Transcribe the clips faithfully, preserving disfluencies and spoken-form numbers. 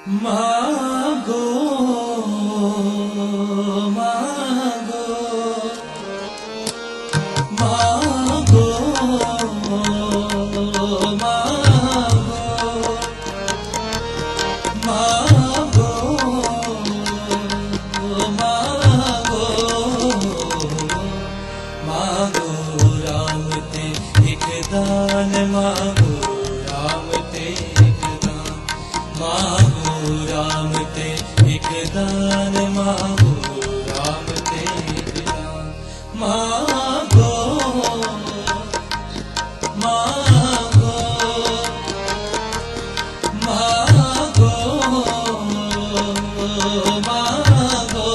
मागो मागो मागो मागो मागो मागो मागो राम ते एक दान मागो राम ते एक दान मागो राम ते एक दान मागो राम ते एक दान मागो मागो मागो मागो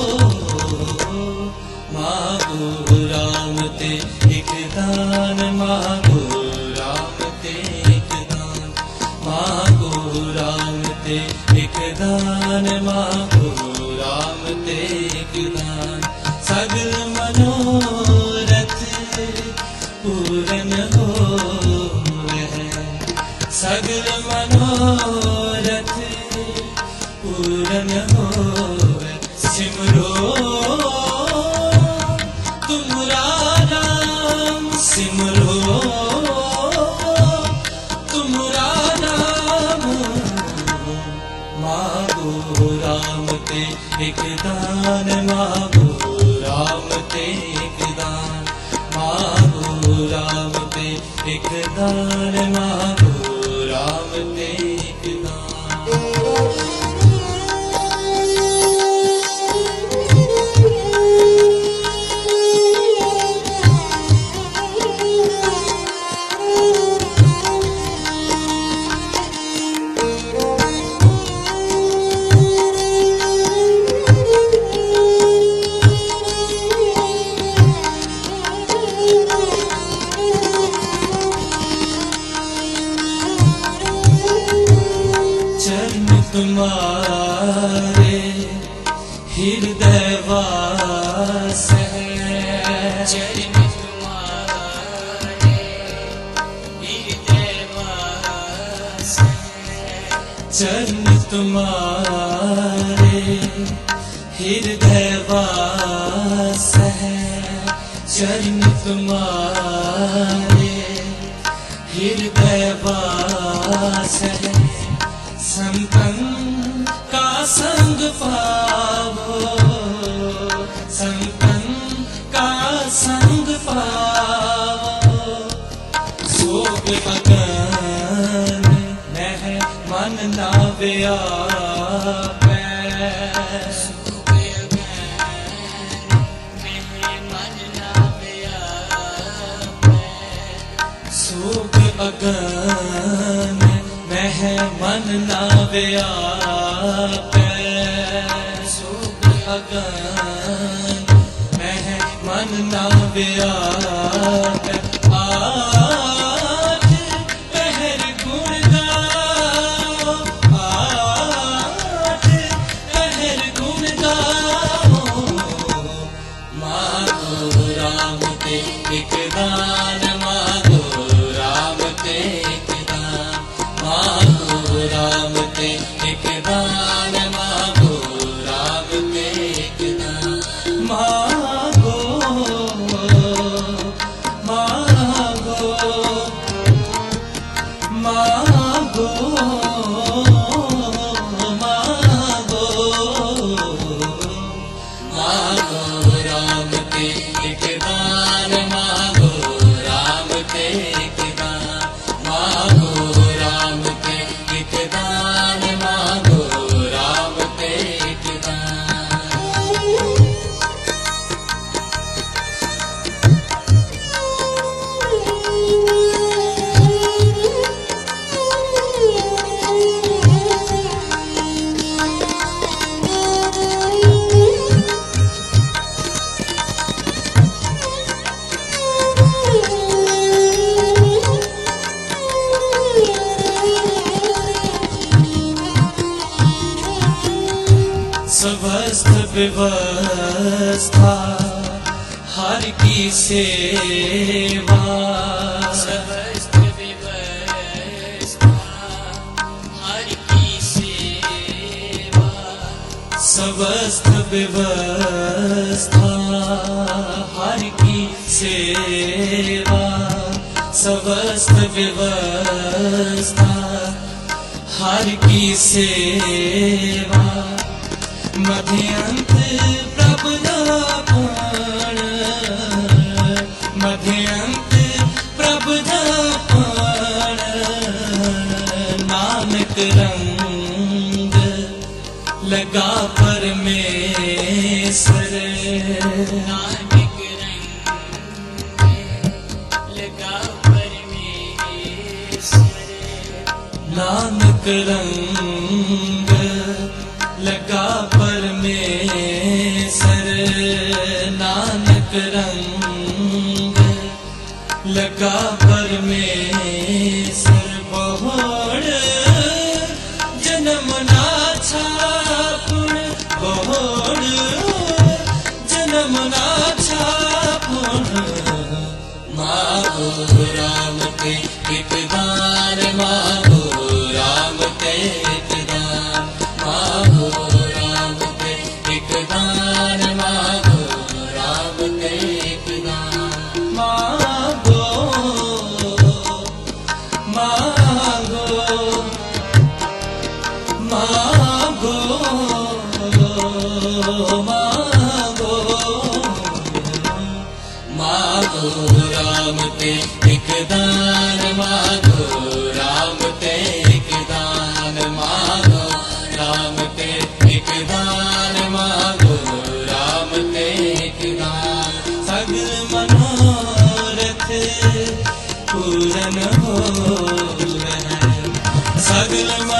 मागो राम ते एक दान मागो राम ते एक दान मागो राम ते एक दान मागो राम ते एक दान सगल मनोरथ पूर्ण हो सगल मनोरथ पूर्ण हो सिमरो तुमरा नाम सिमरो तुमरा नाम मागो राम ते एक दान मागो राम ते एक दान मागो राम ते एक दान मागो राम ते एक दान तुम्हारे हृदय वास है चरण तुम्हारे हृदय वास है चरण तुम्हारे हृदय वास है चरण तुम्हारे हृदय वास है संतन का संग पावो संतन का संग पावो सोग अगन नह मन ना व्यापै सोग अगन नह मन ना व्यापै सोग अगन मह मन ना व्यापै सोग अगन मह मन ना व्यापै आठ पहर गुण गाओ आठ पहर गुण गाओ मागो राम ते एक दान मागो राम ते एक दान मागो राम ते एक दान मागो राम ते एक दान मागो मागो मागो मागो मागो राम ते एक दान मागो राम ते एक दान मागो राम ते एक दान मागो राम ते एक दान स्वस्थ व्यवस्था हर की सेवा स्वस्थ व्यवस्था हर की सेवा समस्त व्यवस्था हर की सेवा, समस्त व्यवस्था हर की सेवा, मध्यंत प्रभु दापण, मध्यंत प्रभु दापण, नानक रंग लगा परमेश्वर, नानक रंग लगा परमेश्वर, नानक रंग लगा परमेश्वर, नानक रंग लगा परमेश्वर, बहुड़ जन्म ना छापुण, बहुड़ जन्म ना छापुण, मागो राम के एक दान, मागो राम के एक दान, मागो राम के एक दान, मागो राम के एक दान, मागो मागो मागो मागो मागो राम के एक दान, मागो राम के एक दान, मागो राम के एक दान, मागो राम के एक दान, सगल मनोरथ पूरन हो, सगल